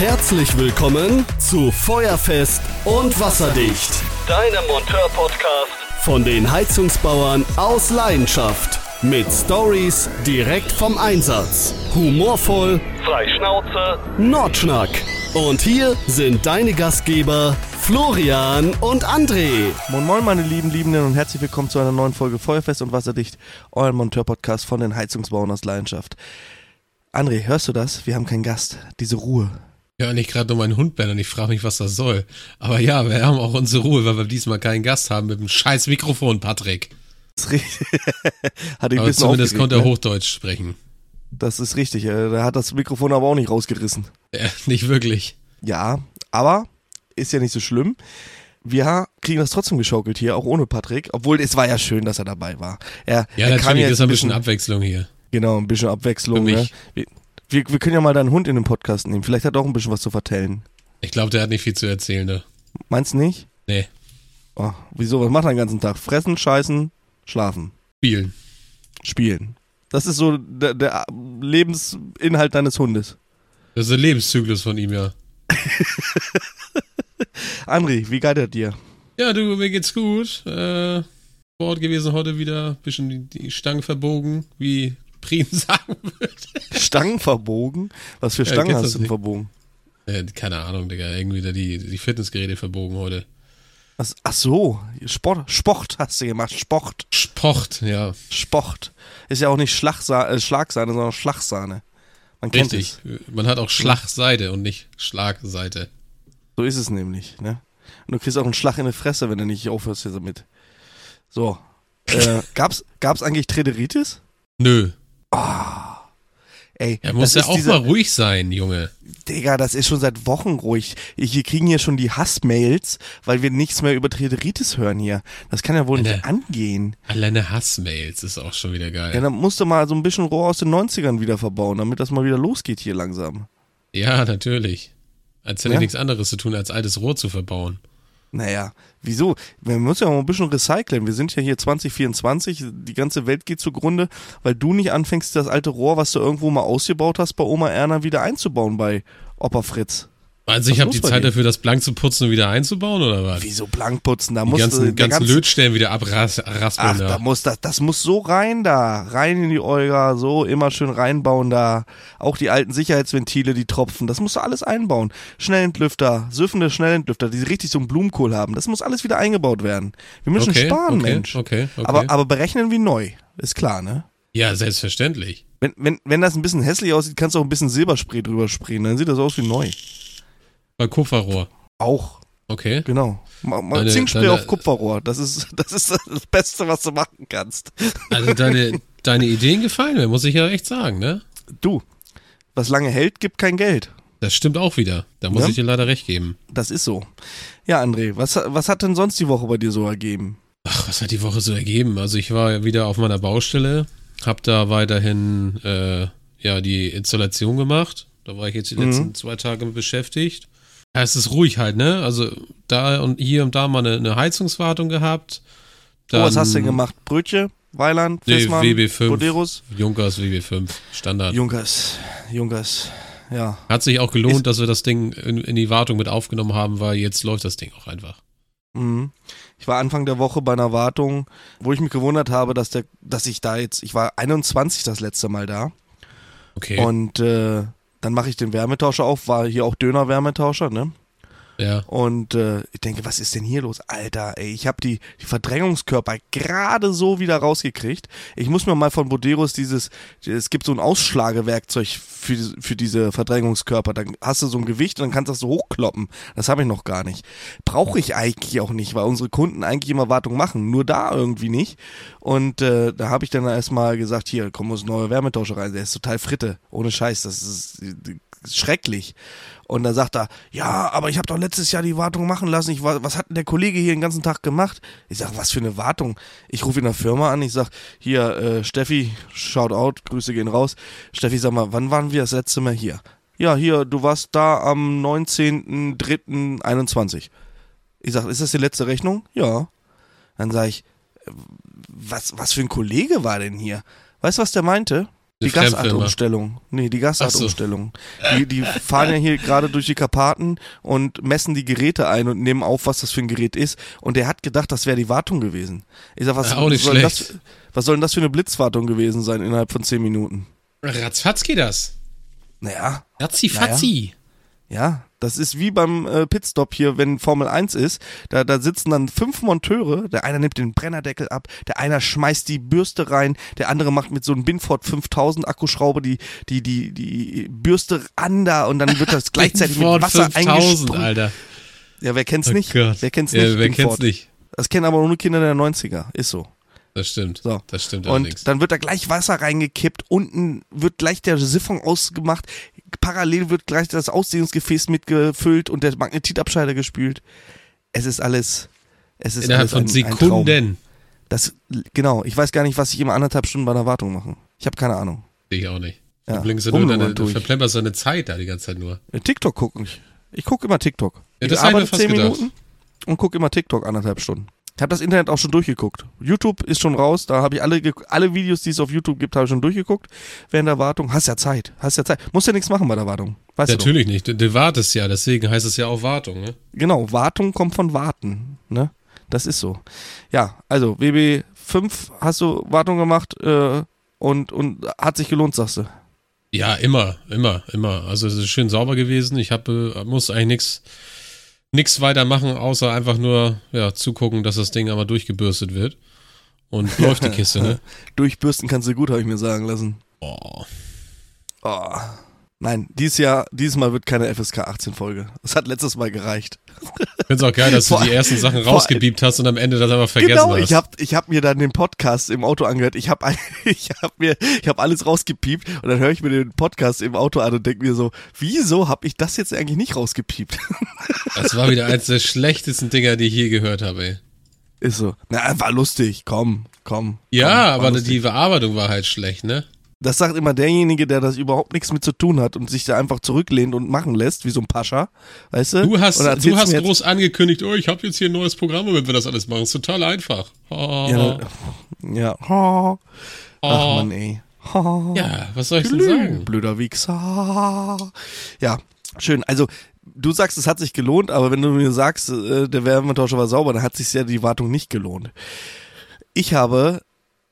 Herzlich willkommen zu Feuerfest und Wasserdicht, deinem Monteur-Podcast von den Heizungsbauern aus Leidenschaft. Mit Stories direkt vom Einsatz. Humorvoll, frei Schnauze, Nordschnack. Und hier sind deine Gastgeber Florian und André. Moin moin meine Liebenden und herzlich willkommen zu einer neuen Folge Feuerfest und Wasserdicht, euer Monteur-Podcast von den Heizungsbauern aus Leidenschaft. André, hörst du das? Wir haben keinen Gast. Diese Ruhe. Ja, und ich gerade nur meinen Hund bellen und ich frage mich, was das soll. Aber ja, wir haben auch unsere Ruhe, weil wir diesmal keinen Gast haben mit dem scheiß Mikrofon, Patrick. Das ist richtig. Hat ihn aber ein bisschen zumindest konnte er ne? Hochdeutsch sprechen. Das ist richtig. Der hat das Mikrofon aber auch nicht rausgerissen. Nicht wirklich. Ja, aber ist ja nicht so schlimm. Wir kriegen das trotzdem geschaukelt hier, auch ohne Patrick. Obwohl, es war ja schön, dass er dabei war. Ja, natürlich ist ein bisschen Abwechslung hier. Genau, ein bisschen Abwechslung. Ne? Wir können ja mal deinen Hund in den Podcast nehmen. Vielleicht hat er auch ein bisschen was zu vertellen. Ich glaube, der hat nicht viel zu erzählen, ne? Meinst du nicht? Nee. Oh, wieso? Was macht er den ganzen Tag? Fressen, scheißen, schlafen. Spielen. Das ist so der Lebensinhalt deines Hundes. Das ist der Lebenszyklus von ihm, ja. André, wie geht es dir? Ja, du, mir geht's gut. Sport gewesen heute wieder. Bisschen die Stangen verbogen, wie Prien sagen würde. Stangen verbogen? Was für Stangen hast du verbogen? Keine Ahnung, Digga. Irgendwie da die Fitnessgeräte verbogen heute. Ach so, Sport hast du gemacht, Sport, ja. Sport. Ist ja auch nicht Schlagsahne, sondern Schlagsahne. Man kennt richtig, man hat auch Schlagseite und nicht Schlagseite. So ist es nämlich, ne? Und du kriegst auch einen Schlag in die Fresse, wenn du nicht aufhörst hier damit. So, gab's eigentlich Träderitis? Nö. Ey, er muss ja auch mal ruhig sein, Junge. Digga, das ist schon seit Wochen ruhig. Wir kriegen hier schon die Hassmails, weil wir nichts mehr über Träderitis hören hier. Das kann ja wohl nicht angehen. Alleine Hassmails ist auch schon wieder geil. Ja, dann musst du mal so ein bisschen Rohr aus den 90ern wieder verbauen, damit das mal wieder losgeht hier langsam. Ja, natürlich. Als hätte ich nichts anderes zu tun, als altes Rohr zu verbauen. Naja, wieso? Wir müssen ja mal ein bisschen recyceln. Wir sind ja hier 2024, die ganze Welt geht zugrunde, weil du nicht anfängst, das alte Rohr, was du irgendwo mal ausgebaut hast, bei Oma Erna wieder einzubauen bei Opa Fritz. Also ich habe die Zeit dafür, das blank zu putzen und wieder einzubauen, oder was? Wieso blank putzen? Da die ganzen Lötstellen wieder abraspeln. Ach, das muss so rein in die Olga, so immer schön reinbauen da. Auch die alten Sicherheitsventile, die Tropfen, das musst du alles einbauen. Schnellentlüfter, süffende Schnellentlüfter, die richtig so einen Blumenkohl haben, das muss alles wieder eingebaut werden. Wir müssen sparen, Mensch. Okay. Aber berechnen wie neu, ist klar, ne? Ja, selbstverständlich. Wenn das ein bisschen hässlich aussieht, kannst du auch ein bisschen Silberspray drüber sprayen, dann sieht das aus wie neu. Bei Kupferrohr. Auch. Okay. Genau. Mal Zinkspray auf Kupferrohr. Das ist das Beste, was du machen kannst. Also deine Ideen gefallen mir, muss ich ja echt sagen, ne? Du, was lange hält, gibt kein Geld. Das stimmt auch wieder. Da muss ich dir leider recht geben. Das ist so. Ja, André, was hat denn sonst die Woche bei dir so ergeben? Ach, was hat die Woche so ergeben? Also ich war ja wieder auf meiner Baustelle, hab da weiterhin die Installation gemacht. Da war ich jetzt die letzten 2 Tage mit beschäftigt. Ja, es ist ruhig halt, ne? Also da und hier und da mal eine Heizungswartung gehabt. Dann, was hast du denn gemacht? Brötchen? Weiland? Fissmann? WB5. Boderos? Junkers WB5. Standard. Junkers, ja. Hat sich auch gelohnt, dass wir das Ding in die Wartung mit aufgenommen haben, weil jetzt läuft das Ding auch einfach. Mhm. Ich war Anfang der Woche bei einer Wartung, wo ich mich gewundert habe, ich war 21 das letzte Mal da. Okay. Und dann mache ich den Wärmetauscher auf, war hier auch Döner-Wärmetauscher, ne? Ja. Und ich denke, was ist denn hier los? Alter, ey, ich habe die Verdrängungskörper gerade so wieder rausgekriegt. Ich muss mir mal von Boderos es gibt so ein Ausschlagewerkzeug für diese Verdrängungskörper. Dann hast du so ein Gewicht und dann kannst du das so hochkloppen. Das habe ich noch gar nicht. Brauche ich eigentlich auch nicht, weil unsere Kunden eigentlich immer Wartung machen. Nur da irgendwie nicht. Und da habe ich dann erstmal gesagt, hier, komm, muss ein neuer Wärmetauscher rein. Der ist total Fritte. Ohne Scheiß, das ist schrecklich. Und dann sagt er, ja, aber ich habe doch letztes Jahr die Wartung machen lassen. Was hat denn der Kollege hier den ganzen Tag gemacht? Ich sag, was für eine Wartung? Ich rufe in der Firma an. Ich sag, hier, Steffi, shout out, Grüße gehen raus. Steffi, sag mal, wann waren wir das letzte Mal hier? Ja, hier, du warst da am 19.03.21. Ich sag, ist das die letzte Rechnung? Ja. Dann sag ich, was für ein Kollege war denn hier? Weißt du, was der meinte? Die Gasartumstellung. Nee, die Gasartumstellung. Die fahren ja hier gerade durch die Karpaten und messen die Geräte ein und nehmen auf, was das für ein Gerät ist. Und der hat gedacht, das wäre die Wartung gewesen. Ich sag, was soll denn das für eine Blitzwartung gewesen sein innerhalb von 10 Minuten? Ratzfatz geht das. Naja. Ratzi-fatzi. Ja, das ist wie beim Pitstop hier, wenn Formel 1 ist, da sitzen dann 5 Monteure, der eine nimmt den Brennerdeckel ab, der eine schmeißt die Bürste rein, der andere macht mit so einem Binford 5000 Akkuschraube die Bürste an da und dann wird das gleichzeitig mit Wasser 5000, eingesprüht. Alter. Ja, wer kennt's nicht? Gott. Wer kennt's nicht? Ja, wer kennt's nicht? Das kennen aber nur Kinder der 90er, ist so. Das stimmt. So. Das stimmt und allerdings. dann wird da gleich Wasser reingekippt, unten wird gleich der Siphon ausgemacht, parallel wird gleich das Ausdehnungsgefäß mitgefüllt und der Magnetitabscheider gespült. Es ist alles innerhalb von Sekunden. Genau, ich weiß gar nicht, was ich immer 1,5 Stunden bei einer Wartung mache. Ich habe keine Ahnung. Ich auch nicht. Ja. Du verplemperst deine Zeit da die ganze Zeit nur. TikTok gucke ich. Ich gucke immer TikTok. Ja, ich arbeite 10 Minuten und gucke immer TikTok 1,5 Stunden. Ich habe das Internet auch schon durchgeguckt. YouTube ist schon raus, da habe ich alle Videos, die es auf YouTube gibt, habe ich schon durchgeguckt. Während der Wartung, hast ja Zeit. Musst ja nichts machen bei der Wartung. Weißt Natürlich nicht, du wartest ja, deswegen heißt es ja auch Wartung, ne? Genau, Wartung kommt von Warten, ne? Das ist so. Ja, also WB5 hast du Wartung gemacht und hat sich gelohnt, sagst du? Ja, immer. Also es ist schön sauber gewesen, ich muss eigentlich nichts weiter machen, außer einfach nur zugucken, dass das Ding einmal durchgebürstet wird. Und läuft die Kiste, ne? Durchbürsten kannst du gut, habe ich mir sagen lassen. Oh. Nein, dieses Mal wird keine FSK 18 Folge. Das hat letztes Mal gereicht. Ich find's auch geil, dass du die ersten Sachen rausgebiebt hast und am Ende das einfach vergessen hast. Genau, ich hab mir dann den Podcast im Auto angehört. Ich hab alles rausgepiept und dann höre ich mir den Podcast im Auto an und denke mir so, wieso habe ich das jetzt eigentlich nicht rausgepiept? Das war wieder eins der schlechtesten Dinger, die ich je gehört habe, ey. Ist so. Na, war lustig. Komm. Ja, aber die Bearbeitung war halt schlecht, ne? Das sagt immer derjenige, der das überhaupt nichts mit zu tun hat und sich da einfach zurücklehnt und machen lässt, wie so ein Pascha, weißt du? Du hast groß angekündigt, ich habe jetzt hier ein neues Programm, womit wir das alles machen. Ist total einfach. Ja. Ach Mann, ey. Ja, was soll ich denn sagen? Blöder Wichser. Ja, schön. Also, du sagst, es hat sich gelohnt, aber wenn du mir sagst, der Wärmetauscher war sauber, dann hat sich ja die Wartung nicht gelohnt. Ich habe...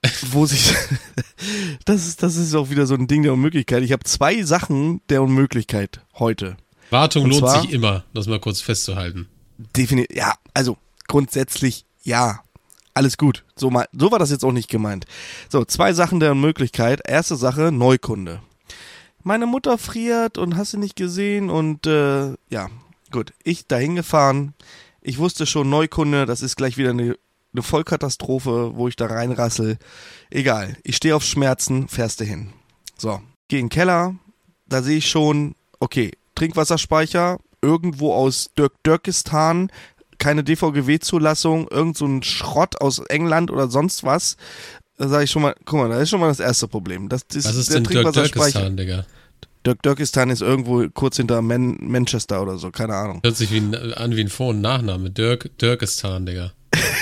das ist auch wieder so ein Ding der Unmöglichkeit. Ich habe 2 Sachen der Unmöglichkeit heute. Wartung lohnt sich immer, das mal kurz festzuhalten. Definitiv, ja, also grundsätzlich ja, alles gut. So war das jetzt auch nicht gemeint. So, 2 Sachen der Unmöglichkeit. Erste Sache, Neukunde. Meine Mutter friert und hast du nicht gesehen und gut, ich dahin gefahren. Ich wusste schon, Neukunde, das ist gleich wieder eine Vollkatastrophe, wo ich da reinrassel. Egal, ich stehe auf Schmerzen, fährst du hin. So, geh in den Keller, da sehe ich schon, okay, Trinkwasserspeicher, irgendwo aus Dürkistan, keine DVGW-Zulassung, irgend so ein Schrott aus England oder sonst was. Da sage ich schon mal, guck mal, da ist schon mal das erste Problem. Was ist denn Dürkistan, Digga? Dürkistan ist irgendwo kurz hinter Manchester oder so, keine Ahnung. Hört sich an wie ein Vor- und Nachname, Dürkistan, Digga.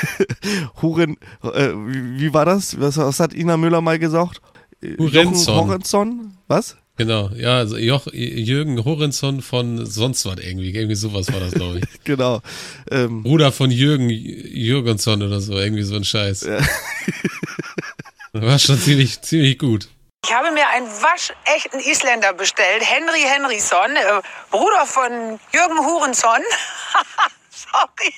Wie war das? Was hat Ina Müller mal gesagt? Horizon? Was? Genau, ja, also Jürgen Horizon von sonst was irgendwie sowas war das, glaube ich. Genau. Bruder von Jürgen Jürgensson oder so, irgendwie so ein Scheiß. Ja. Das war schon ziemlich gut. Ich habe mir einen waschechten Isländer bestellt, Henry Henriksson, Bruder von Jürgen Hurenson. Sorry.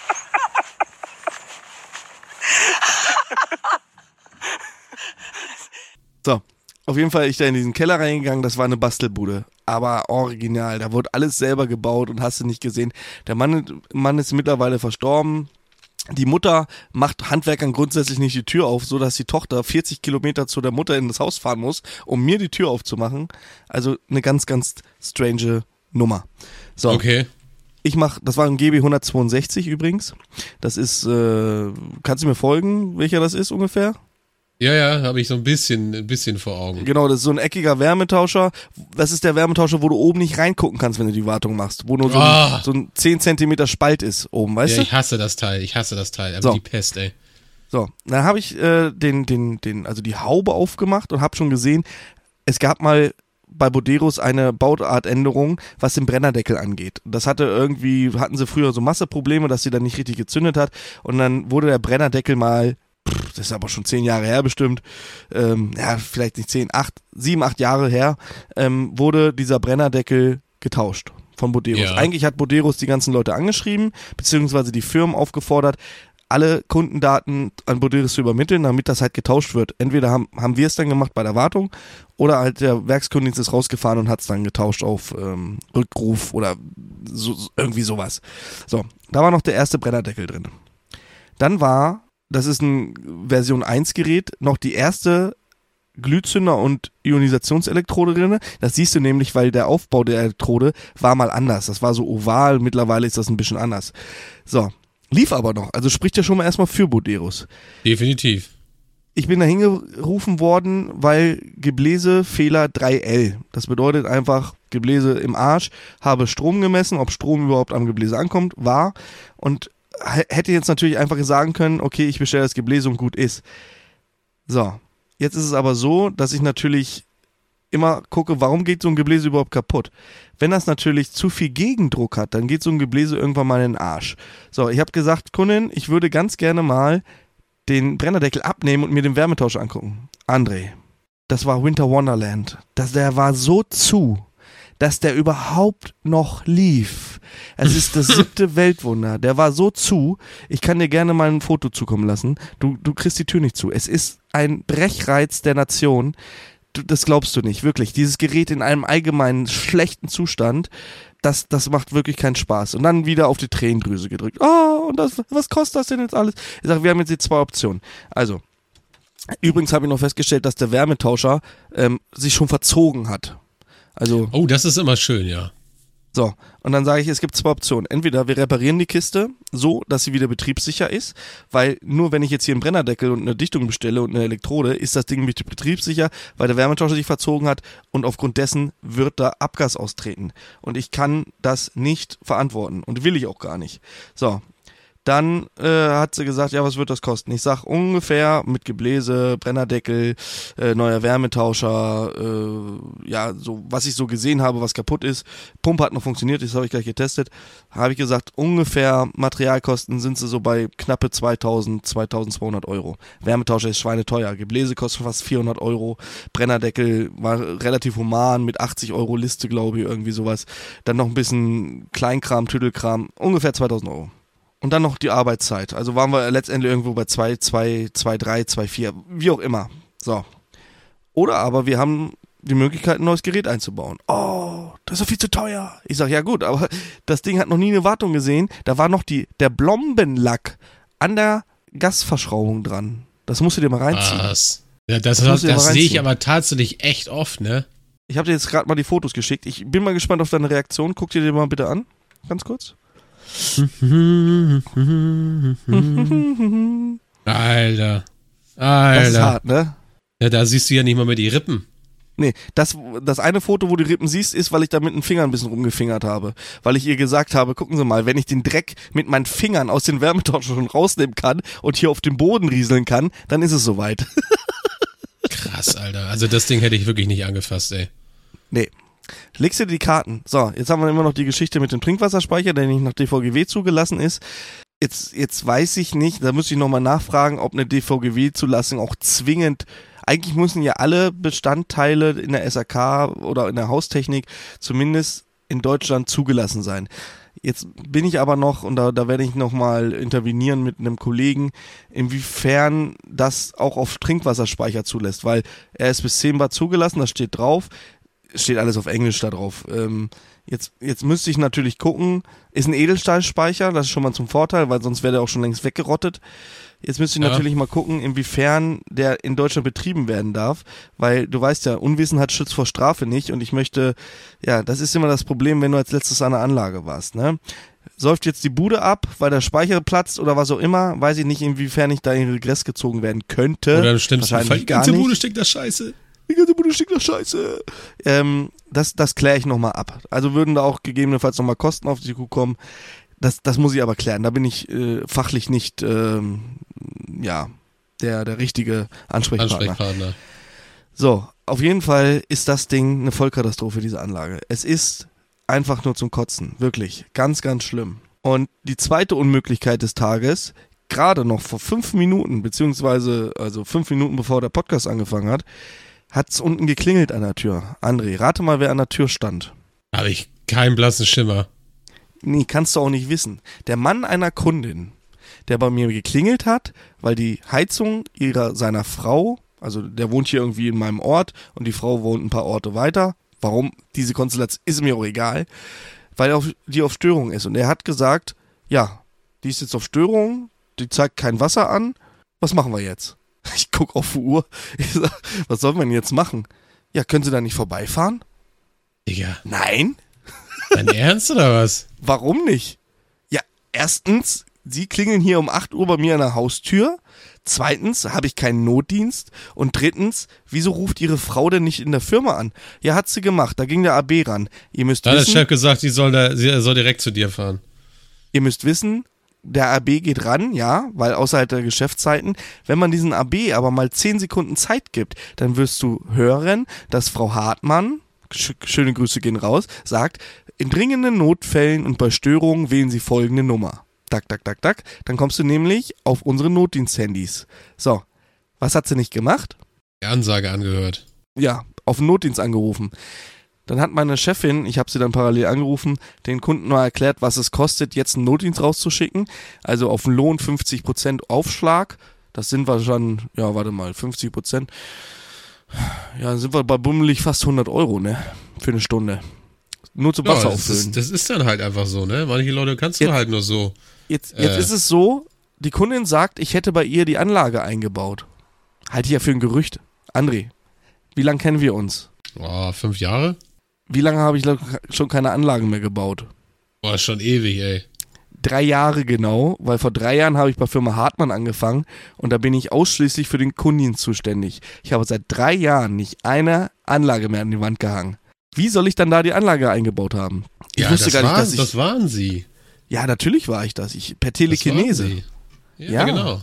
So, auf jeden Fall ich da in diesen Keller reingegangen, das war eine Bastelbude, aber original, da wurde alles selber gebaut und hast du nicht gesehen. Der Mann ist mittlerweile verstorben. Die Mutter macht Handwerkern grundsätzlich nicht die Tür auf, so dass die Tochter 40 Kilometer zu der Mutter in das Haus fahren muss, um mir die Tür aufzumachen. Also eine ganz, ganz strange Nummer. So. Okay. Das war ein GB 162 übrigens. Das ist, kannst du mir folgen, welcher das ist ungefähr? Ja, habe ich so ein bisschen vor Augen. Genau, das ist so ein eckiger Wärmetauscher. Das ist der Wärmetauscher, wo du oben nicht reingucken kannst, wenn du die Wartung machst. Wo nur so ein 10 Zentimeter Spalt ist oben, weißt du? Ja, ich hasse das Teil. Aber so. Die Pest, ey. So, dann habe ich also die Haube aufgemacht und habe schon gesehen, es gab mal bei Boderos eine Bauartänderung, was den Brennerdeckel angeht. Das hatten sie früher so Masseprobleme, dass sie dann nicht richtig gezündet hat und dann wurde der Brennerdeckel mal, das ist aber schon 10 Jahre her bestimmt, vielleicht nicht 7, 8 Jahre her, wurde dieser Brennerdeckel getauscht von Boderos. Ja. Eigentlich hat Boderos die ganzen Leute angeschrieben, beziehungsweise die Firmen aufgefordert, alle Kundendaten an Boderos zu übermitteln, damit das halt getauscht wird. Entweder haben wir es dann gemacht bei der Wartung oder halt der Werkskundendienst ist rausgefahren und hat es dann getauscht auf Rückruf oder irgendwie sowas. So, da war noch der erste Brennerdeckel drin. Dann das ist ein Version 1 Gerät, noch die erste Glühzünder- und Ionisationselektrode drin. Das siehst du nämlich, weil der Aufbau der Elektrode war mal anders. Das war so oval, mittlerweile ist das ein bisschen anders. So. Lief aber noch, also spricht ja schon mal erstmal für Boderos. Definitiv. Ich bin da hingerufen worden, weil Gebläsefehler 3L. Das bedeutet einfach, Gebläse im Arsch, habe Strom gemessen, ob Strom überhaupt am Gebläse ankommt, war. Und hätte jetzt natürlich einfach sagen können, okay, ich bestelle das Gebläse und gut ist. So, jetzt ist es aber so, dass ich natürlich immer gucke, warum geht so ein Gebläse überhaupt kaputt? Wenn das natürlich zu viel Gegendruck hat, dann geht so ein Gebläse irgendwann mal in den Arsch. So, ich habe gesagt, Kundin, ich würde ganz gerne mal den Brennerdeckel abnehmen und mir den Wärmetauscher angucken. André, das war Winter Wonderland. Der war so zu, dass der überhaupt noch lief. Es ist das 7. Weltwunder. Der war so zu, ich kann dir gerne mal ein Foto zukommen lassen. Du kriegst die Tür nicht zu. Es ist ein Brechreiz der Nation. Das glaubst du nicht, wirklich. Dieses Gerät in einem allgemeinen schlechten Zustand, das macht wirklich keinen Spaß. Und dann wieder auf die Tränendrüse gedrückt. Oh, und was kostet das denn jetzt alles? Ich sage, wir haben jetzt die 2 Optionen. Also, übrigens habe ich noch festgestellt, dass der Wärmetauscher sich schon verzogen hat. Also, Oh, das ist immer schön, ja. so, und dann sage ich, es gibt 2 Optionen. Entweder wir reparieren die Kiste so, dass sie wieder betriebssicher ist, weil nur wenn ich jetzt hier einen Brennerdeckel und eine Dichtung bestelle und eine Elektrode, ist das Ding nicht betriebssicher, weil der Wärmetauscher sich verzogen hat und aufgrund dessen wird da Abgas austreten. Und ich kann das nicht verantworten und will ich auch gar nicht. So. Dann hat sie gesagt, ja, was wird das kosten? Ich sag ungefähr mit Gebläse, Brennerdeckel, neuer Wärmetauscher, so was ich so gesehen habe, was kaputt ist. Pumpe hat noch funktioniert, das habe ich gleich getestet. Habe ich gesagt, ungefähr Materialkosten sind sie so bei knappe 2.000, 2.200 Euro. Wärmetauscher ist schweineteuer, Gebläse kostet fast 400 Euro, Brennerdeckel war relativ human mit 80 Euro Liste, glaube ich, irgendwie sowas. Dann noch ein bisschen Kleinkram, Tüdelkram, ungefähr 2.000 Euro. Und dann noch die Arbeitszeit. Also waren wir letztendlich irgendwo bei 2,3, 2,4, wie auch immer. So. Oder aber wir haben die Möglichkeit, ein neues Gerät einzubauen. Oh, das ist doch viel zu teuer. Ich sag, ja gut, aber das Ding hat noch nie eine Wartung gesehen. Da war noch der Blombenlack an der Gasverschraubung dran. Das musst du dir mal reinziehen. Was? Ja, das sehe ich aber tatsächlich echt oft, ne? Ich habe dir jetzt gerade mal die Fotos geschickt. Ich bin mal gespannt auf deine Reaktion. Guck dir den mal bitte an. Ganz kurz. Alter. Das ist hart, ne? Ja, da siehst du ja nicht mal mehr die Rippen. Nee, das eine Foto, wo du die Rippen siehst, ist, weil ich da mit dem Finger ein bisschen rumgefingert habe. Weil ich ihr gesagt habe, gucken Sie mal, wenn ich den Dreck mit meinen Fingern aus den Wärmetauschern schon rausnehmen kann und hier auf dem Boden rieseln kann, dann ist es soweit. Krass, Alter. Also das Ding hätte ich wirklich nicht angefasst, ey. Nee. Legst dir die Karten. So, jetzt haben wir immer noch die Geschichte mit dem Trinkwasserspeicher, der nicht nach DVGW zugelassen ist. Jetzt weiß ich nicht, da müsste ich nochmal nachfragen, ob eine DVGW-Zulassung auch zwingend, eigentlich müssen ja alle Bestandteile in der SAK oder in der Haustechnik zumindest in Deutschland zugelassen sein. Jetzt bin ich aber noch, und da werde ich nochmal intervenieren mit einem Kollegen, inwiefern das auch auf Trinkwasserspeicher zulässt, weil er ist bis 10 Bar zugelassen, das steht drauf. Steht alles auf Englisch da drauf. Jetzt müsste ich natürlich gucken, ist ein Edelstahlspeicher, das ist schon mal zum Vorteil, weil sonst wäre der auch schon längst weggerottet. Jetzt müsste ich natürlich mal gucken, inwiefern der in Deutschland betrieben werden darf, weil du weißt ja, Unwissenheit schützt vor Strafe nicht und ich möchte, ja, das ist immer das Problem, wenn du als letztes an der Anlage warst, ne? Säuft jetzt die Bude ab, weil der Speicher platzt oder was auch immer, weiß ich nicht, inwiefern ich da in Regress gezogen werden könnte. Oder stimmt wahrscheinlich die ganze Bude steckt da Scheiße. Die ganze Bude stinkt nach Scheiße. Das kläre ich nochmal ab. Also würden da auch gegebenenfalls nochmal Kosten auf die Kuh kommen. Das muss ich aber klären. Da bin ich fachlich nicht der richtige Ansprechpartner. So, auf jeden Fall ist das Ding eine Vollkatastrophe, diese Anlage. Es ist einfach nur zum Kotzen, wirklich, ganz, ganz schlimm. Und die zweite Unmöglichkeit des Tages, gerade noch vor 5 Minuten, beziehungsweise also 5 Minuten bevor der Podcast angefangen hat es unten geklingelt an der Tür. André, rate mal, wer an der Tür stand. Habe ich keinen blassen Schimmer. Nee, kannst du auch nicht wissen. Der Mann einer Kundin, der bei mir geklingelt hat, weil die Heizung seiner Frau, also der wohnt hier irgendwie in meinem Ort und die Frau wohnt ein paar Orte weiter. Warum diese Konstellation, ist mir auch egal, weil die auf Störung ist. Und er hat gesagt, ja, die ist jetzt auf Störung, die zeigt kein Wasser an, was machen wir jetzt? Ich gucke auf die Uhr, ich sag, was soll man jetzt machen? Ja, können Sie da nicht vorbeifahren? Digga. Nein. Dein Ernst oder was? Warum nicht? Ja, erstens, Sie klingeln hier um 8 Uhr bei mir an der Haustür. Zweitens, habe ich keinen Notdienst. Und drittens, wieso ruft Ihre Frau denn nicht in der Firma an? Ja, hat sie gemacht, da ging der AB ran. Ihr müsst Da hat der wissen, Chef gesagt, sie soll direkt zu dir fahren. Ihr müsst wissen, der AB geht ran, ja, weil außerhalb der Geschäftszeiten, wenn man diesen AB aber mal 10 Sekunden Zeit gibt, dann wirst du hören, dass Frau Hartmann, schöne Grüße gehen raus, sagt, in dringenden Notfällen und bei Störungen wählen Sie folgende Nummer. Tak, tak, tak, tak. Dann kommst du nämlich auf unsere Notdienst-Handys. So, was hat sie nicht gemacht? Die Ansage angehört. Ja, auf den Notdienst angerufen. Dann hat meine Chefin, ich habe sie dann parallel angerufen, den Kunden mal erklärt, was es kostet, jetzt einen Notdienst rauszuschicken. Also auf den Lohn 50% Aufschlag. Das sind wir schon, ja, 50%. Ja, dann sind wir bei bummelig fast 100 Euro, ne? Für eine Stunde. Nur zu Wasser auffüllen. Das ist dann halt einfach so, ne? Manche Leute kannst du halt nur so. Jetzt ist es so, die Kundin sagt, ich hätte bei ihr die Anlage eingebaut. Halte ich ja für ein Gerücht. André, wie lange kennen wir uns? 5 Jahre? Wie lange habe ich schon keine Anlagen mehr gebaut? Boah, schon ewig, ey. 3 Jahre genau, weil vor 3 Jahren habe ich bei Firma Hartmann angefangen und da bin ich ausschließlich für den Kundendienst zuständig. Ich habe seit 3 Jahren nicht eine Anlage mehr an die Wand gehangen. Wie soll ich dann da die Anlage eingebaut haben? Ich wusste gar nicht, dass ich... Das waren sie. Ja, natürlich war ich das. Per Telekinese. Ja, genau.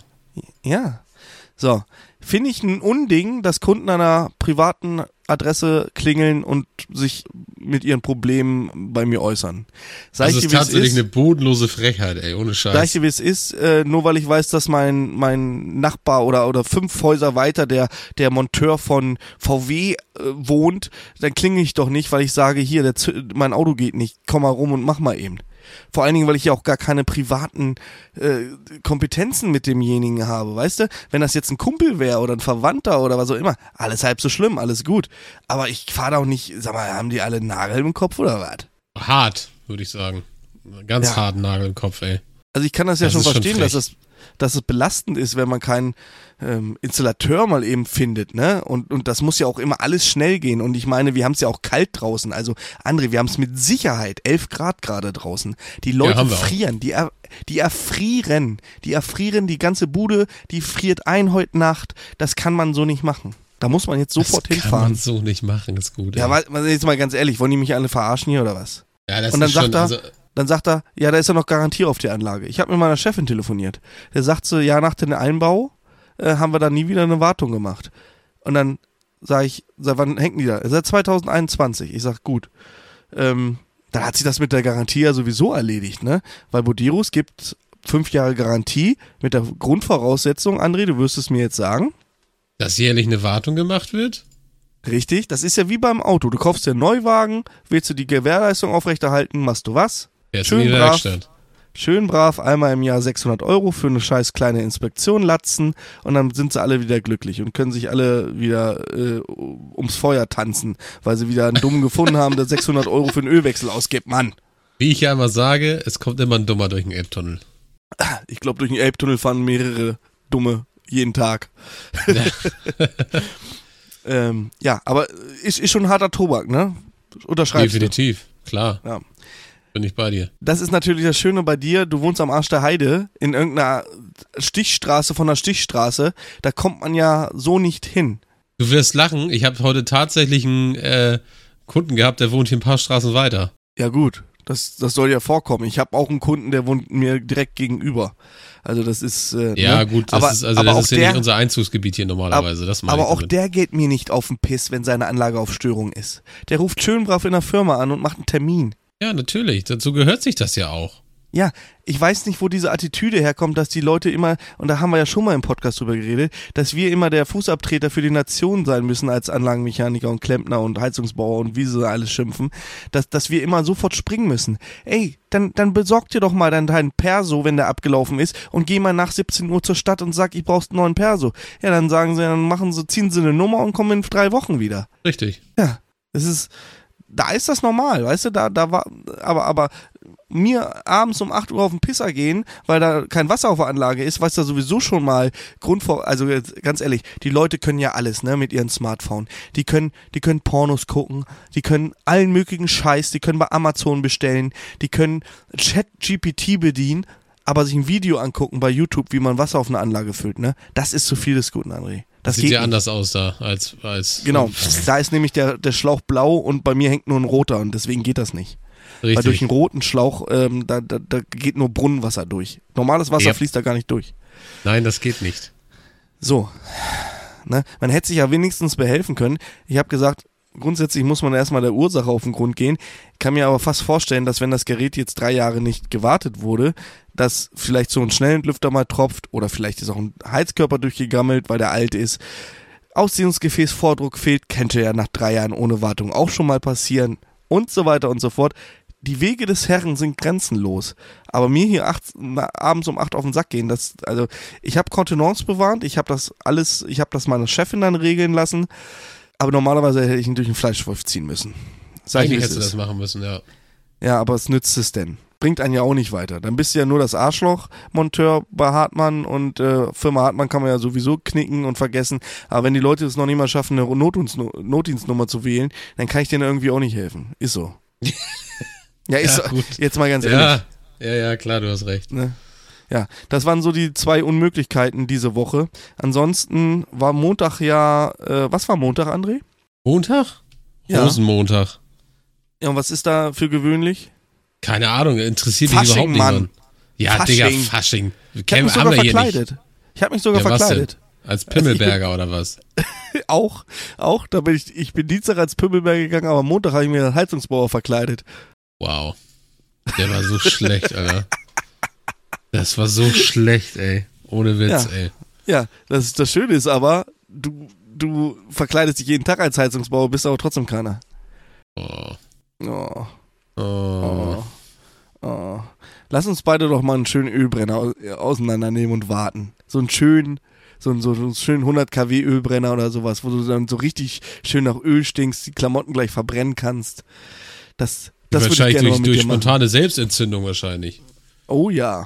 Ja. So, finde ich ein Unding, dass Kunden an einer privaten Adresse klingeln und sich mit ihren Problemen bei mir äußern. Das ist tatsächlich eine bodenlose Frechheit, ey, ohne Scheiß. Sag ich dir, wie es ist, nur weil ich weiß, dass mein Nachbar oder 5 Häuser weiter der Monteur von VW wohnt, dann klingel ich doch nicht, weil ich sage, hier, mein Auto geht nicht, komm mal rum und mach mal eben. Vor allen Dingen, weil ich ja auch gar keine privaten Kompetenzen mit demjenigen habe, weißt du? Wenn das jetzt ein Kumpel wäre oder ein Verwandter oder was auch immer, alles halb so schlimm, alles gut. Aber ich fahre doch nicht, sag mal, haben die alle einen Nagel im Kopf oder was? Hart, würde ich sagen. Ganz harten Nagel im Kopf, ey. Also ich kann das ja schon verstehen, dass es belastend ist, wenn man keinen Installateur mal eben findet, ne? Und das muss ja auch immer alles schnell gehen. Und ich meine, wir haben es ja auch kalt draußen. Also André, wir haben es mit Sicherheit 11 Grad gerade draußen. Die Leute frieren, die erfrieren. Die erfrieren, die ganze Bude, die friert ein heute Nacht. Das kann man so nicht machen. Da muss man jetzt sofort hinfahren. Das kann man so nicht machen, ist gut. Ja, jetzt mal ganz ehrlich, wollen die mich alle verarschen hier oder was? Ja, das und dann ist schon... Dann sagt er, ja, da ist ja noch Garantie auf die Anlage. Ich habe mit meiner Chefin telefoniert. Der sagt so, ja, nach dem Einbau haben wir da nie wieder eine Wartung gemacht. Und dann sage ich, seit wann hängen die da? Seit 2021. Ich sag, gut. Dann hat sich das mit der Garantie ja sowieso erledigt, ne? Weil Buderus gibt 5 Jahre Garantie mit der Grundvoraussetzung, André, du wirst es mir jetzt sagen. Dass jährlich eine Wartung gemacht wird? Richtig, das ist ja wie beim Auto. Du kaufst dir einen Neuwagen, willst du die Gewährleistung aufrechterhalten, machst du was? Schön brav, einmal im Jahr 600 Euro für eine scheiß kleine Inspektion latzen und dann sind sie alle wieder glücklich und können sich alle wieder ums Feuer tanzen, weil sie wieder einen Dummen gefunden haben, der 600 Euro für einen Ölwechsel ausgibt, Mann. Wie ich ja immer sage, es kommt immer ein Dummer durch den Elbtunnel. Ich glaube, durch den Elbtunnel fahren mehrere Dumme jeden Tag. Ja, aber ist schon ein harter Tobak, ne? Unterschreibst Definitiv, klar. Ja. Bin ich bei dir. Das ist natürlich das Schöne bei dir, du wohnst am Arsch der Heide, in irgendeiner Stichstraße von der Stichstraße, da kommt man ja so nicht hin. Du wirst lachen, ich habe heute tatsächlich einen Kunden gehabt, der wohnt hier ein paar Straßen weiter. Ja gut, Das soll ja vorkommen. Ich habe auch einen Kunden, der wohnt mir direkt gegenüber. Also das ist ja gut, das ist ja nicht unser Einzugsgebiet hier normalerweise. Aber auch der geht mir nicht auf den Piss, wenn seine Anlage auf Störung ist. Der ruft schön brav in der Firma an und macht einen Termin. Ja, natürlich. Dazu gehört sich das ja auch. Ja, ich weiß nicht, wo diese Attitüde herkommt, dass die Leute immer, und da haben wir ja schon mal im Podcast drüber geredet, dass wir immer der Fußabtreter für die Nation sein müssen als Anlagenmechaniker und Klempner und Heizungsbauer und wie sie alles schimpfen, dass wir immer sofort springen müssen. Ey, dann besorg dir doch mal deinen Perso, wenn der abgelaufen ist, und geh mal nach 17 Uhr zur Stadt und sag, ich brauchst einen neuen Perso. Ja, dann sagen sie, ziehen sie eine Nummer und kommen in 3 Wochen wieder. Richtig. Ja, da ist das normal, weißt du, da war, aber mir abends um 8 Uhr auf den Pisser gehen, weil da kein Wasser auf der Anlage ist, was da sowieso schon mal also ganz ehrlich, die Leute können ja alles, ne, mit ihren Smartphone. Die können Pornos gucken, die können allen möglichen Scheiß, die können bei Amazon bestellen, die können ChatGPT bedienen, aber sich ein Video angucken bei YouTube, wie man Wasser auf eine Anlage füllt, ne? Das ist zu viel des Guten, André. Das sieht ja anders aus da als genau, da ist nämlich der Schlauch blau und bei mir hängt nur ein roter und deswegen geht das nicht. Richtig. Weil durch einen roten Schlauch, da geht nur Brunnenwasser durch. Normales Wasser fließt da gar nicht durch. Nein, das geht nicht. So, ne? Man hätte sich ja wenigstens behelfen können. Ich habe gesagt, grundsätzlich muss man erstmal der Ursache auf den Grund gehen. Ich kann mir aber fast vorstellen, dass wenn das Gerät jetzt 3 Jahre nicht gewartet wurde, dass vielleicht so ein Schnellentlüfter mal tropft oder vielleicht ist auch ein Heizkörper durchgegammelt, weil der alt ist. Ausdehnungsgefäß Vordruck fehlt, könnte ja nach 3 Jahren ohne Wartung auch schon mal passieren und so weiter und so fort. Die Wege des Herrn sind grenzenlos. Aber mir hier abends um 8 auf den Sack gehen, ich habe Kontenance bewahrt, ich habe das meiner Chefin dann regeln lassen, aber normalerweise hätte ich ihn durch den Fleischwolf ziehen müssen. Eigentlich hättest du das machen müssen, ja. Ja, aber was nützt es denn? Bringt einen ja auch nicht weiter. Dann bist du ja nur das Arschloch-Monteur bei Hartmann und Firma Hartmann kann man ja sowieso knicken und vergessen. Aber wenn die Leute es noch nicht mal schaffen, eine Notdienstnummer zu wählen, dann kann ich denen irgendwie auch nicht helfen. Ist so. Ja, ist so. Jetzt mal ganz ehrlich. Ja, klar, du hast recht. Ne? Ja, das waren so die 2 Unmöglichkeiten diese Woche. Ansonsten war Montag was war Montag, André? Montag? Ja. Rosenmontag. Ja, und was ist da für gewöhnlich? Keine Ahnung, interessiert mich Fasching, überhaupt nicht, Mann. Ja, Fasching. Digga, Fasching. Ich hab mich sogar verkleidet. Ich habe mich sogar verkleidet. Als Pimmelberger oder was? Auch, da bin ich bin Dienstag als Pimmelberger gegangen, aber Montag habe ich mir als Heizungsbauer verkleidet. Wow. Der war so schlecht, Alter. Das war so schlecht, ey. Ohne Witz, ey. Ja, das Schöne ist aber, du verkleidest dich jeden Tag als Heizungsbauer, bist aber trotzdem keiner. Oh. Lass uns beide doch mal einen schönen Ölbrenner auseinandernehmen und warten. So einen schönen 100 kW Ölbrenner oder sowas, wo du dann so richtig schön nach Öl stinkst, die Klamotten gleich verbrennen kannst. Das würde ich gerne mal mit durch dir machen. spontane Selbstentzündung wahrscheinlich. Oh ja.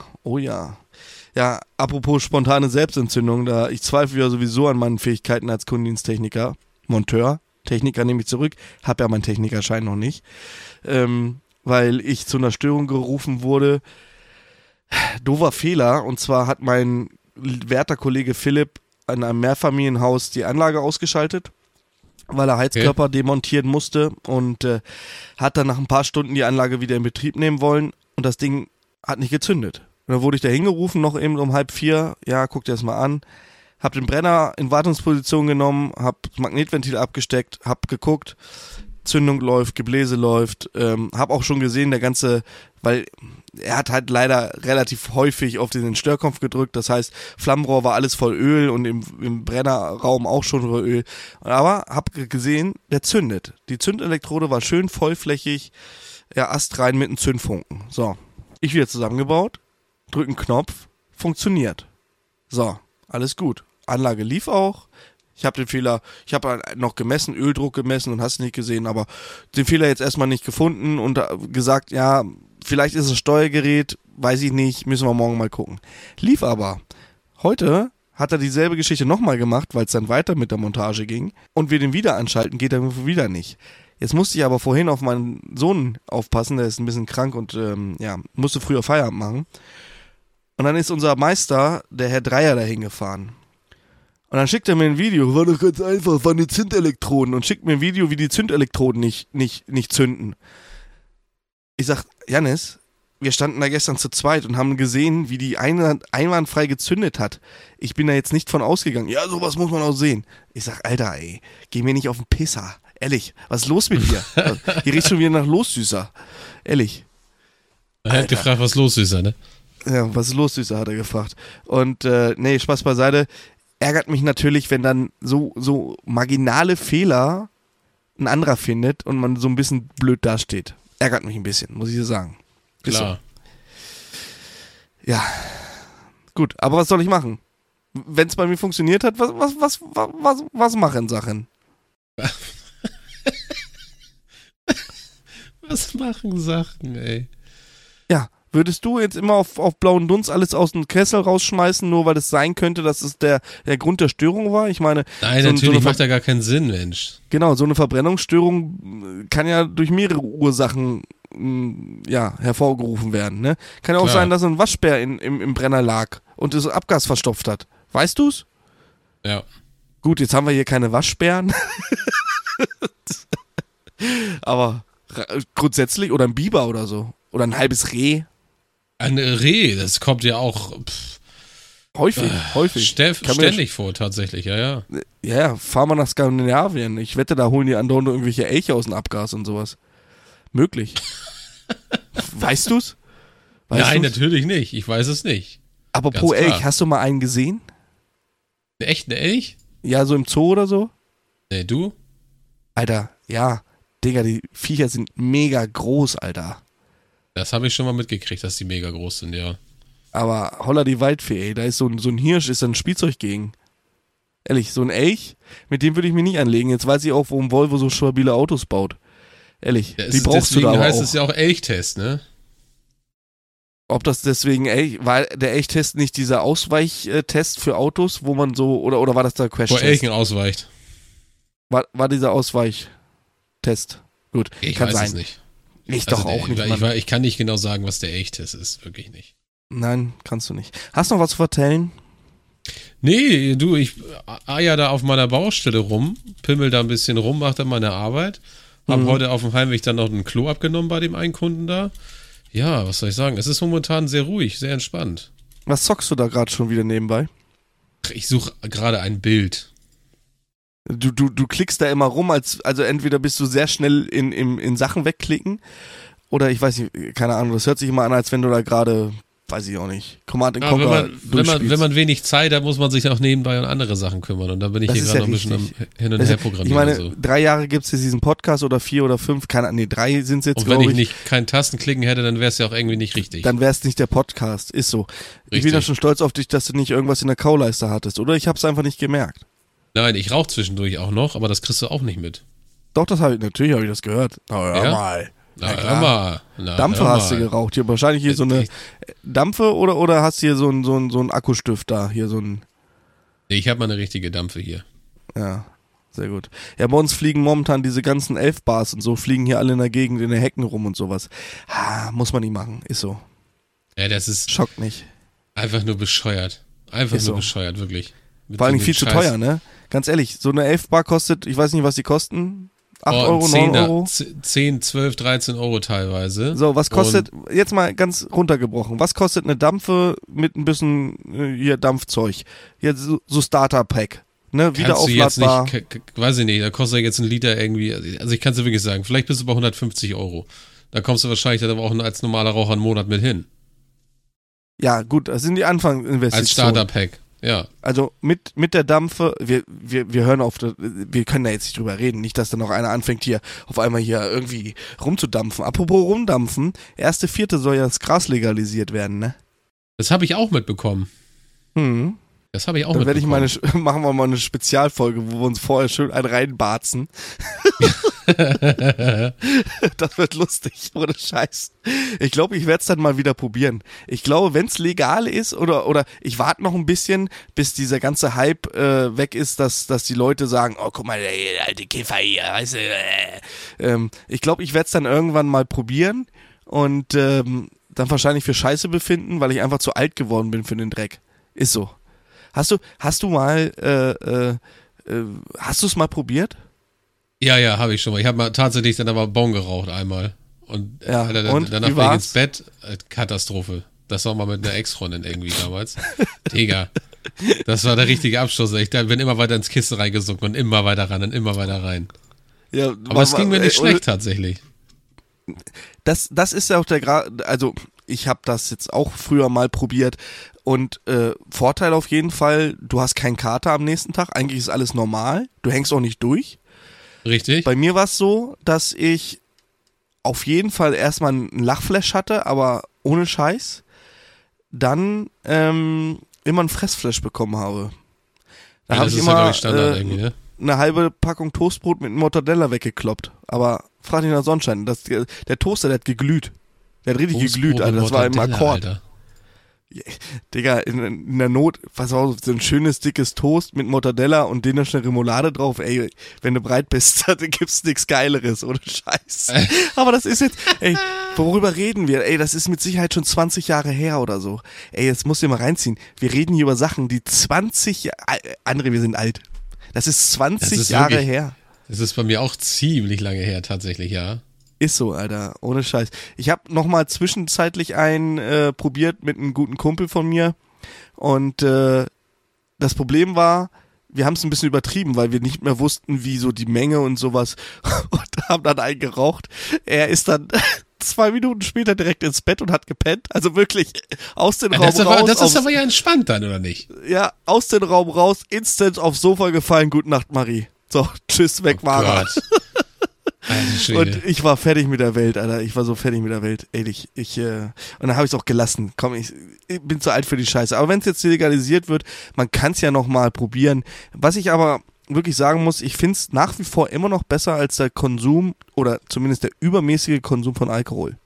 Ja, apropos spontane Selbstentzündung, ich zweifle ja sowieso an meinen Fähigkeiten als Kundendiensttechniker, Monteur. Techniker nehme ich zurück, habe ja meinen Technikerschein noch nicht, weil ich zu einer Störung gerufen wurde. Doofer Fehler, und zwar hat mein werter Kollege Philipp an einem Mehrfamilienhaus die Anlage ausgeschaltet, weil er Heizkörper demontieren musste und hat dann nach ein paar Stunden die Anlage wieder in Betrieb nehmen wollen und das Ding hat nicht gezündet. Und dann wurde ich da hingerufen, noch eben um 3:30, ja, guck dir das mal an. Hab den Brenner in Wartungsposition genommen, hab das Magnetventil abgesteckt, hab geguckt, Zündung läuft, Gebläse läuft, hab auch schon gesehen, weil er hat halt leider relativ häufig auf den Störknopf gedrückt, das heißt, Flammenrohr war alles voll Öl und im Brennerraum auch schon voll Öl, aber hab gesehen, der zündet. Die Zündelektrode war schön vollflächig, astrein mit einem Zündfunken. So, ich wieder zusammengebaut, drück einen Knopf, funktioniert. So, alles gut. Anlage lief auch. Ich habe noch gemessen, Öldruck gemessen und hast nicht gesehen, aber den Fehler jetzt erstmal nicht gefunden und gesagt, ja, vielleicht ist es Steuergerät, weiß ich nicht, müssen wir morgen mal gucken. Lief aber. Heute hat er dieselbe Geschichte nochmal gemacht, weil es dann weiter mit der Montage ging und wir den wieder anschalten, geht er wieder nicht. Jetzt musste ich aber vorhin auf meinen Sohn aufpassen, der ist ein bisschen krank und musste früher Feierabend machen. Und dann ist unser Meister, der Herr Dreier, dahin gefahren. Und dann schickt er mir ein Video, war doch ganz einfach, waren die Zündelektroden. Und schickt mir ein Video, wie die Zündelektroden nicht zünden. Ich sag, Jannis, wir standen da gestern zu zweit und haben gesehen, wie die einwandfrei gezündet hat. Ich bin da jetzt nicht von ausgegangen. Ja, sowas muss man auch sehen. Ich sag, Alter, ey, geh mir nicht auf den Pisser. Ehrlich, was ist los mit dir? Hier riecht schon wieder nach los, Süßer. Ehrlich. Er hat gefragt, was los ist, ne? Ja, was ist los, Süßer, hat er gefragt. Und, nee, Spaß beiseite. Ärgert mich natürlich, wenn dann so marginale Fehler ein anderer findet und man so ein bisschen blöd dasteht. Ärgert mich ein bisschen, muss ich dir sagen. Klar. So. Ja. Gut, aber was soll ich machen? Wenn es bei mir funktioniert hat, was machen Sachen? Was machen Sachen, ey? Ja, würdest du jetzt immer auf blauen Dunst alles aus dem Kessel rausschmeißen, nur weil es sein könnte, dass es der Grund der Störung war? Ich meine... Nein, natürlich macht ja gar keinen Sinn, Mensch. Genau, so eine Verbrennungsstörung kann ja durch mehrere Ursachen hervorgerufen werden. Ne? Kann ja auch sein, dass ein Waschbär im Brenner lag und das Abgas verstopft hat. Weißt du's? Ja. Gut, jetzt haben wir hier keine Waschbären. Aber grundsätzlich, oder ein Biber oder so. Oder ein halbes Reh. Ein Reh, das kommt ja auch häufig. Ständig vor, tatsächlich, ja. Ja, fahr mal nach Skandinavien. Ich wette, da holen die andauernd irgendwelche Elche aus dem Abgas und sowas. Möglich. Weißt du's? Nein, natürlich nicht. Ich weiß es nicht. Aber pro Elch, hast du mal einen gesehen? Einen echten Elch? Ja, so im Zoo oder so? Nee, du? Alter, ja. Digga, die Viecher sind mega groß, Alter. Das habe ich schon mal mitgekriegt, dass die mega groß sind, ja. Aber holla die Waldfee, ey. Da ist so ein Hirsch, ist da ein Spielzeug gegen. Ehrlich, so ein Elch, mit dem würde ich mich nicht anlegen. Jetzt weiß ich auch, warum Volvo so stabile Autos baut. Ehrlich, ja, die brauchst du da aber auch. Deswegen heißt es ja auch Elchtest, ne? Ob das deswegen war der Elchtest nicht dieser Ausweichtest für Autos, wo man so, oder war das der Crash-Test? Wo Elchen ausweicht. War dieser Ausweichtest. Gut, ich kann weiß sein. Es nicht. Ich doch auch nicht. Ich kann nicht genau sagen, was der Elchtest ist, wirklich nicht. Nein, kannst du nicht. Hast du noch was zu vertellen? Nee, du, ich eier da auf meiner Baustelle rum, pimmel da ein bisschen rum, mach da meine Arbeit. Hab heute auf dem Heimweg dann noch ein Klo abgenommen bei dem einen Kunden da. Ja, was soll ich sagen? Es ist momentan sehr ruhig, sehr entspannt. Was zockst du da gerade schon wieder nebenbei? Ich suche gerade ein Bild. Du klickst da immer rum, also entweder bist du sehr schnell in Sachen wegklicken oder ich weiß nicht, keine Ahnung, das hört sich immer an, als wenn du da gerade, weiß ich auch nicht, Command & Conquer wenn man wenig Zeit hat, muss man sich auch nebenbei um andere Sachen kümmern und da bin ich hier gerade noch ein bisschen am Hin- und Her-Programmieren. Ich meine, so. 3 Jahre gibt es hier diesen Podcast oder 4 oder 5, 3 sind es jetzt, glaube ich. Und wenn ich nicht keinen Tastenklicken hätte, dann wäre es ja auch irgendwie nicht richtig. Dann wäre es nicht der Podcast, ist so. Richtig. Ich bin ja schon stolz auf dich, dass du nicht irgendwas in der Kauleiste hattest, oder? Ich habe es einfach nicht gemerkt. Nein, ich rauche zwischendurch auch noch, aber das kriegst du auch nicht mit. Doch, natürlich habe ich das gehört. Na, hör mal. Dampfe hast du geraucht. Hier wahrscheinlich hier so eine Dampfe oder hast du hier so einen Akkustift da? Hier so ein. Ich habe mal eine richtige Dampfe hier. Ja, sehr gut. Ja, bei uns fliegen momentan diese ganzen Elfbars und so, fliegen hier alle in der Gegend, in den Hecken rum und sowas. Muss man nicht machen, ist so. Ja, das ist. Schockt nicht. Einfach nur bescheuert. Bescheuert, wirklich. Vor allem viel zu teuer, ne? Ganz ehrlich, so eine Elfbar kostet, ich weiß nicht, was die kosten. 8 Euro, 9 Euro? 10, 12, 13 Euro teilweise. So, was kostet, jetzt mal ganz runtergebrochen, was kostet eine Dampfe mit ein bisschen hier Dampfzeug? Hier so Starter-Pack, ne? Wieder aufladbar. Weiß ich nicht, da kostet jetzt ein Liter irgendwie, also ich kann es dir wirklich sagen, vielleicht bist du bei 150 Euro. Da kommst du wahrscheinlich dann aber auch als normaler Raucher einen Monat mit hin. Ja, gut, das sind die Anfangsinvestitionen. Als Starter-Pack. Ja. Also mit der Dampfe, wir hören auf, wir können da jetzt nicht drüber reden, nicht, dass da noch einer anfängt hier auf einmal hier irgendwie rumzudampfen. Apropos rumdampfen, 1.4. soll ja das Gras legalisiert werden, ne? Das habe ich auch mitbekommen. Das habe ich auch mitbekommen. Dann machen wir mal eine Spezialfolge, wo wir uns vorher schön einen reinbarzen. Das wird lustig, ohne Scheiß. Ich glaube, ich werde es dann mal wieder probieren. Ich glaube, wenn es legal ist oder ich warte noch ein bisschen, bis dieser ganze Hype weg ist, dass die Leute sagen, oh, guck mal, der alte Kiffer hier, weißt du. Ich glaube, ich werde es dann irgendwann mal probieren und dann wahrscheinlich für Scheiße befinden, weil ich einfach zu alt geworden bin für den Dreck. Ist so. Hast du es mal probiert? Ja, habe ich schon mal. Ich habe mal tatsächlich dann aber Bon geraucht einmal. Und, Ja, Alter, und danach wie bin ich war's? ins Bett. Katastrophe. Das war mal mit einer Ex-Freundin irgendwie damals. Digga. Das war der richtige Abschluss. Ich bin immer weiter ins Kissen reingesunken und immer weiter ran und immer weiter rein. Ja, Aber es ging mir nicht schlecht tatsächlich. Das ist ja auch der Grad, also ich habe das jetzt auch früher mal probiert und Vorteil auf jeden Fall, du hast keinen Kater am nächsten Tag, eigentlich ist alles normal, du hängst auch nicht durch. Richtig? Bei mir war es so, dass ich auf jeden Fall erstmal einen Lachflash hatte, aber ohne Scheiß, dann immer einen Fressflash bekommen habe. Da habe ich immer glaub ich, Standard irgendwie, ne? eine halbe Packung Toastbrot mit Mortadella weggekloppt. Aber frag dich nach Sonnenschein, der Toaster, der hat geglüht. Der hat richtig geglüht, Alter. Das war im Akkord. Alter. Digga, in der Not, pass auf, so ein schönes, dickes Toast mit Mortadella und dänische Remoulade drauf. Ey, wenn du breit bist, dann gibt's nichts Geileres, ohne Scheiß. Aber das ist jetzt, ey, worüber reden wir? Ey, das ist mit Sicherheit schon 20 Jahre her oder so. Ey, jetzt musst du dir mal reinziehen. Wir reden hier über Sachen, die 20 André, wir sind alt. Das ist 20 Jahre wirklich, her. Das ist bei mir auch ziemlich lange her, tatsächlich, ja. Ist so, Alter, ohne Scheiß. Ich habe nochmal zwischenzeitlich einen probiert mit einem guten Kumpel von mir und das Problem war, wir haben es ein bisschen übertrieben, weil wir nicht mehr wussten, wie so die Menge und sowas und haben dann einen geraucht. Er ist dann 2 Minuten später direkt ins Bett und hat gepennt, also wirklich aus dem Raum raus. Das ist aber ja entspannt dann, oder nicht? Ja, aus dem Raum raus, instant aufs Sofa gefallen, gute Nacht, Marie. So, tschüss, weg war er. Gott. Alter Schwede. Und ich war fertig mit der Welt, Alter. Ich war so fertig mit der Welt. Ehrlich, und dann habe ich es auch gelassen. Komm, ich bin zu alt für die Scheiße. Aber wenn es jetzt legalisiert wird, man kann es ja nochmal probieren. Was ich aber wirklich sagen muss, ich finde es nach wie vor immer noch besser als der Konsum oder zumindest der übermäßige Konsum von Alkohol.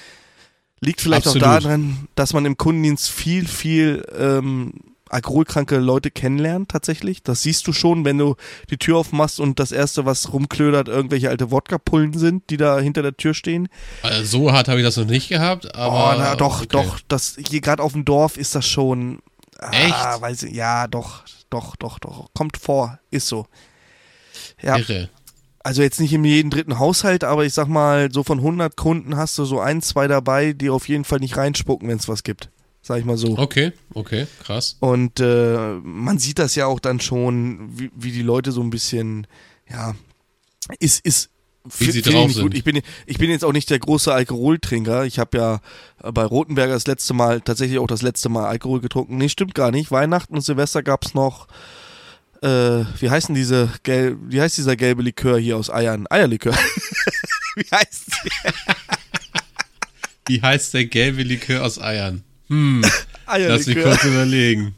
Liegt vielleicht Absolut. auch daran, dass man im Kundendienst viel alkoholkranke Leute kennenlernen tatsächlich. Das siehst du schon, wenn du die Tür aufmachst und das Erste, was rumklödert, irgendwelche alte Wodka-Pullen sind, die da hinter der Tür stehen. Also so hart habe ich das noch nicht gehabt, aber... Doch, das hier gerade auf dem Dorf ist das schon... Echt? Weiß ich, ja, doch. Kommt vor, ist so. Ja. Irre. Also jetzt nicht in jedem dritten Haushalt, aber ich sag mal, so von 100 Kunden hast du so 1, 2 dabei, die auf jeden Fall nicht reinspucken, wenn es was gibt. Sag ich mal so. Okay, krass. Und man sieht das ja auch dann schon, wie die Leute so ein bisschen, ja, ist wie sie drauf sind. Gut. Ich bin jetzt auch nicht der große Alkoholtrinker. Ich habe ja bei Rotenberger tatsächlich auch das letzte Mal Alkohol getrunken. Nee, stimmt gar nicht. Weihnachten und Silvester gab's noch, wie heißt dieser gelbe Likör hier aus Eiern? Eierlikör. Wie heißt Wie heißt der gelbe Likör aus Eiern? Lass mich Eierlikör. kurz überlegen.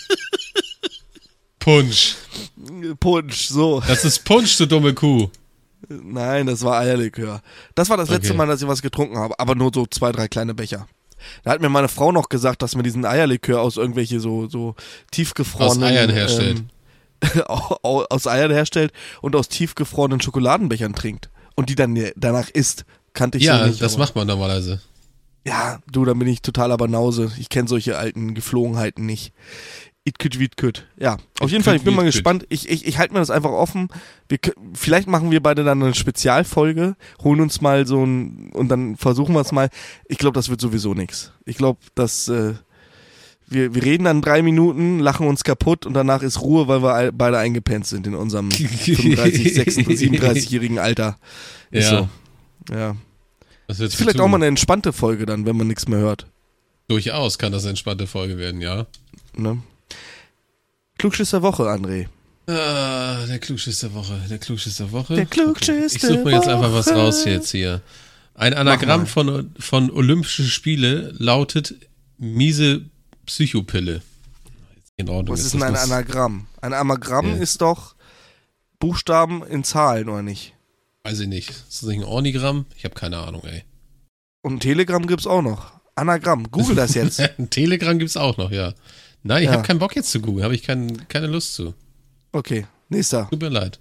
Punsch. Punsch, so. Das ist Punsch, du dumme Kuh. Nein, das war Eierlikör. Das war das letzte Okay. Mal, dass ich was getrunken habe, aber nur so 2, 3 kleine Becher. Da hat mir meine Frau noch gesagt, dass man diesen Eierlikör aus irgendwelche so tiefgefrorenen... Aus Eiern herstellt. Aus Eiern herstellt und aus tiefgefrorenen Schokoladenbechern trinkt. Und die dann danach isst. Kannte ich so Ja, nicht. das aber- macht man normalerweise. Ja, du, da bin ich totaler Banause. Ich kenne solche alten Geflogenheiten nicht. It could, wie it could. Ja, auf jeden Fall, ich bin mal gespannt. Ich halte mir das einfach offen. Vielleicht machen wir beide dann eine Spezialfolge, holen uns mal und dann versuchen wir es mal. Ich glaube, das wird sowieso nichts. Ich glaube, dass wir reden dann 3 Minuten, lachen uns kaputt und danach ist Ruhe, weil wir beide eingepennt sind in unserem 35, 36, 37-jährigen Alter. Ist Ja. so. Ja. Das wird Ist vielleicht auch mal eine entspannte Folge dann, wenn man nichts mehr hört. Durchaus kann das eine entspannte Folge werden, ja. Ne? Klugschiss der Woche, André. Der Klugschiss der Woche. Der Klugschiss Ich suche mir jetzt einfach was raus jetzt hier. Ein Anagramm mal. von Olympische Spiele lautet miese Psychopille. In Ordnung, Was ist denn ein Anagramm? Ein Anagramm Ja. ist doch Buchstaben in Zahlen, oder nicht? Weiß ich nicht. Ist das nicht ein Ornigramm? Ich habe keine Ahnung, ey. Und ein Telegramm gibt's auch noch. Anagramm, google das jetzt. Ein Telegram gibt's auch noch, ja. Nein, ich Ja. habe keinen Bock jetzt zu googeln. Habe ich keine Lust zu. Okay, nächster. Tut mir leid.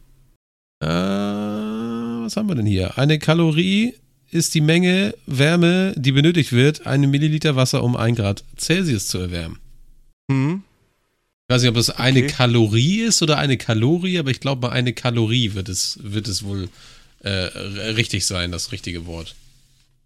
Was haben wir denn hier? Eine Kalorie ist die Menge Wärme, die benötigt wird, 1 Milliliter Wasser, um 1 Grad Celsius zu erwärmen. Hm? Ich weiß nicht, ob das eine Okay. Kalorie ist oder eine Kalorie, aber ich glaube, mal eine Kalorie wird es wohl richtig sein, das richtige Wort.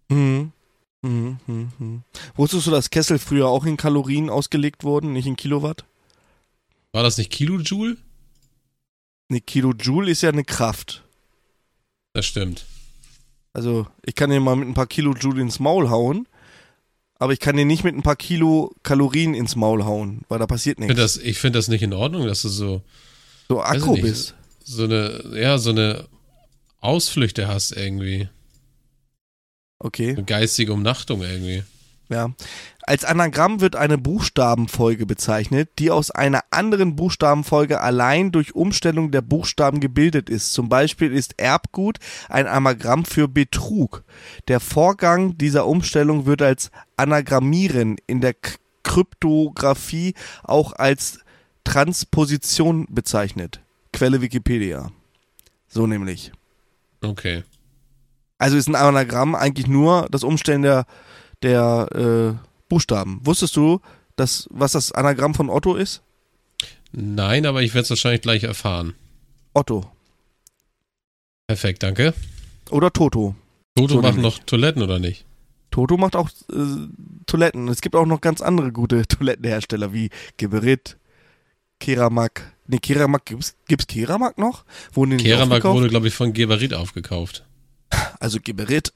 Wusstest du, dass Kessel früher auch in Kalorien ausgelegt wurden, nicht in Kilowatt? War das nicht Kilojoule? Ne, Kilojoule ist ja eine Kraft. Das stimmt. Also, ich kann dir mal mit ein paar Kilojoule ins Maul hauen, aber ich kann dir nicht mit ein paar Kilokalorien ins Maul hauen, weil da passiert nichts. Ich finde das nicht in Ordnung, dass du so Akku bist. So eine Ausflüchte hast irgendwie. Okay. Eine geistige Umnachtung irgendwie. Ja. Als Anagramm wird eine Buchstabenfolge bezeichnet, die aus einer anderen Buchstabenfolge allein durch Umstellung der Buchstaben gebildet ist. Zum Beispiel ist Erbgut ein Anagramm für Betrug. Der Vorgang dieser Umstellung wird als Anagrammieren in der Kryptographie auch als Transposition bezeichnet. Quelle Wikipedia. So nämlich. Okay. Also ist ein Anagramm eigentlich nur das Umstellen der Buchstaben. Wusstest du, was das Anagramm von Otto ist? Nein, aber ich werde es wahrscheinlich gleich erfahren. Otto. Perfekt, danke. Oder Toto. Toto So macht nämlich. noch Toiletten, oder nicht? Toto macht auch Toiletten. Es gibt auch noch ganz andere gute Toilettenhersteller wie Geberit, Keramak. Ne, Keramak, gibt's Keramak noch? Wurden die nicht Keramak aufgekauft? wurde, glaube ich, von Geberit aufgekauft. Also Geberit.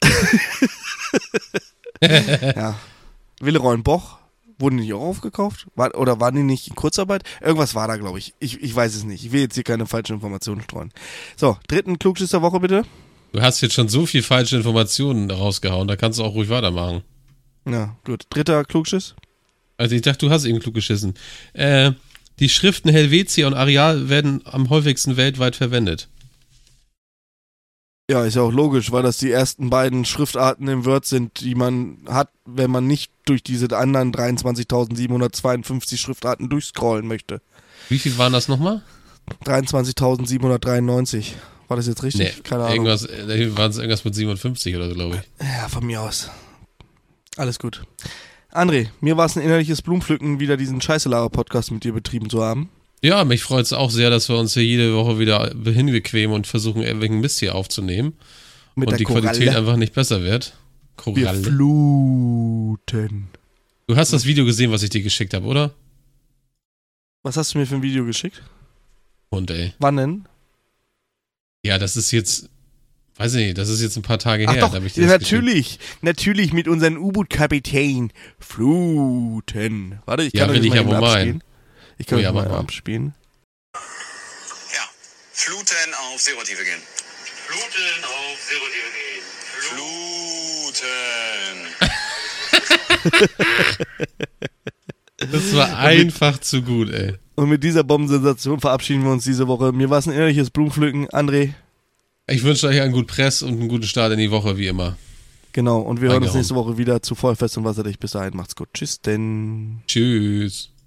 Ja. Willeroy Boch, wurden die nicht auch aufgekauft? Oder waren die nicht in Kurzarbeit? Irgendwas war da, glaube ich. Ich weiß es nicht. Ich will jetzt hier keine falschen Informationen streuen. So, dritten Klugschiss der Woche bitte. Du hast jetzt schon so viel falsche Informationen rausgehauen, da kannst du auch ruhig weitermachen. Ja, gut. Dritter Klugschiss. Also ich dachte, du hast eben klug geschissen. Die Schriften Helvetia und Arial werden am häufigsten weltweit verwendet. Ja, ist ja auch logisch, weil das die ersten beiden Schriftarten im Word sind, die man hat, wenn man nicht durch diese anderen 23.752 Schriftarten durchscrollen möchte. Wie viel waren das nochmal? 23.793. War das jetzt richtig? Nee, Keine Ahnung. Waren es irgendwas mit 57 oder so, glaube ich. Ja, von mir aus. Alles gut. André, mir war es ein innerliches Blumenpflücken, wieder diesen Scheißelaber-Podcast mit dir betrieben zu haben. Ja, mich freut es auch sehr, dass wir uns hier jede Woche wieder hinbequemen und versuchen, irgendwelchen Mist hier aufzunehmen. Mit und der die Koralle. Qualität einfach nicht besser wird. Wir Koralle. fluten. Du hast das Video gesehen, was ich dir geschickt habe, oder? Was hast du mir für ein Video geschickt? Und ey. Wann denn? Ja, das ist jetzt, weiß ich nicht, das ist jetzt ein paar Tage Ach her. doch, da hab ich dir das geschickt. natürlich mit unserem U-Boot-Kapitän fluten. Warte, ich Ja, kann will ich euch ja mal wohl eben meinen. abspielen. Ich kann Oh ja, euch mal mach mal. abspielen. Ja, Fluten auf Seerotiefe gehen. Fluten auf Seerotiefe gehen. Fluten. Das war einfach zu gut, ey. Und mit dieser Bombensensation verabschieden wir uns diese Woche. Mir war es ein innerliches Blumenpflücken. André, Ich wünsche euch einen guten Press und einen guten Start in die Woche, wie immer. genau. Und wir hören uns Reingehauen. nächste Woche wieder zu Vollfest und Wasserdicht. Bis dahin, macht's gut. Tschüss denn. Tschüss.